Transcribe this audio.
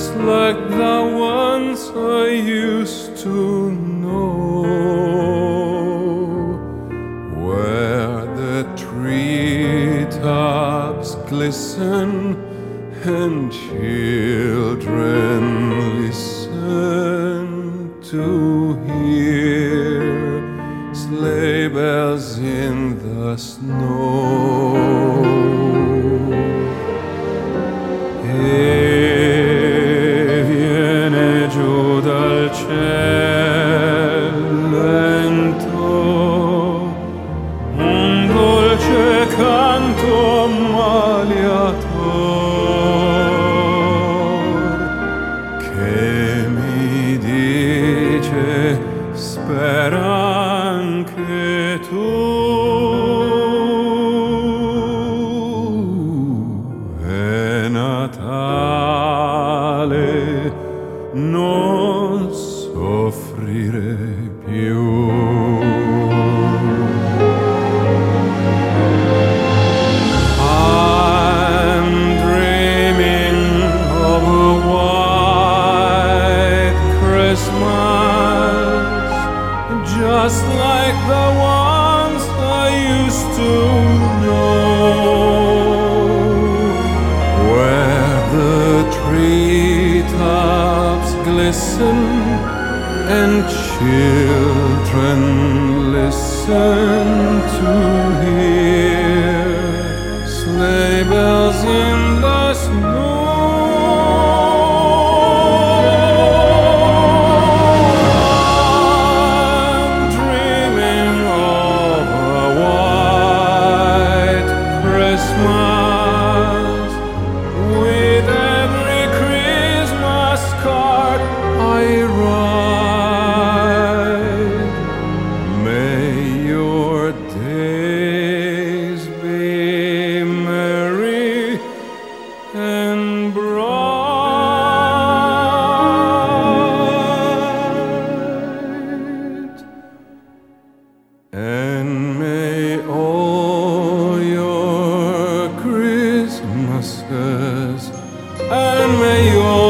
just like the ones I used to know, where the treetops glisten and children listen to hear sleigh bells in the snow. Viene giù dal cielo lento un dolce canto ammaliator che mi dice spera anche tu. È Natale, non soffrire più. I'm dreaming of a white Christmas, just like the ones I used to know, where the treetops glisten and children listen to hear sleigh bells in the snow. I'm dreaming of a white Christmas, with every Christmas card I write. May your days be merry and bright, and may all your Christmases, and may your